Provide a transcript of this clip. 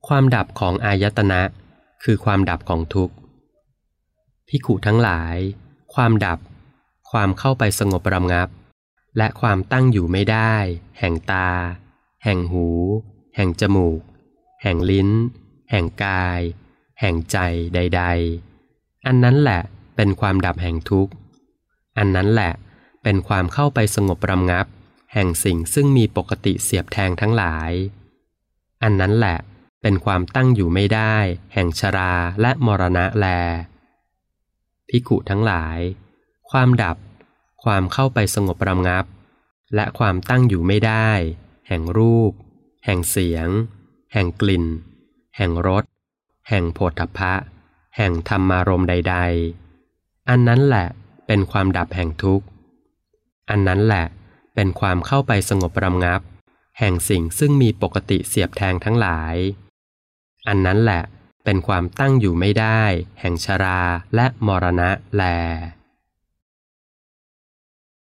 ความดับของอายตนะคือความดับของทุกข์ภิกขุทั้งหลายความดับความเข้าไปสงบระงับและความตั้งอยู่ไม่ได้แห่งตาแห่งหูแห่งจมูกแห่งลิ้นแห่งกายแห่งใจใดๆอันนั้นแหละเป็นความดับแห่งทุกข์อันนั้นแหละเป็นความเข้าไปสงบระงับแห่งสิ่งซึ่งมีปกติเสียบแทงทั้งหลายอันนั้นแหละเป็นความตั้งอยู่ไม่ได้แห่งชราและมรณะแลภิกขุทั้งหลายความดับความเข้าไปสงบระงับและความตั้งอยู่ไม่ได้แห่งรูปแห่งเสียงแห่งกลิ่นแห่งรสแห่งโผฏฐัพพะแห่งธรรมารมณ์ใดๆอันนั้นแหละเป็นความดับแห่งทุกข์อันนั้นแหละเป็นความเข้าไปสงบระงับแห่งสิ่งซึ่งมีปกติเสียบแทงทั้งหลายอันนั้นแหละเป็นความตั้งอยู่ไม่ได้แห่งชราและมรณะแล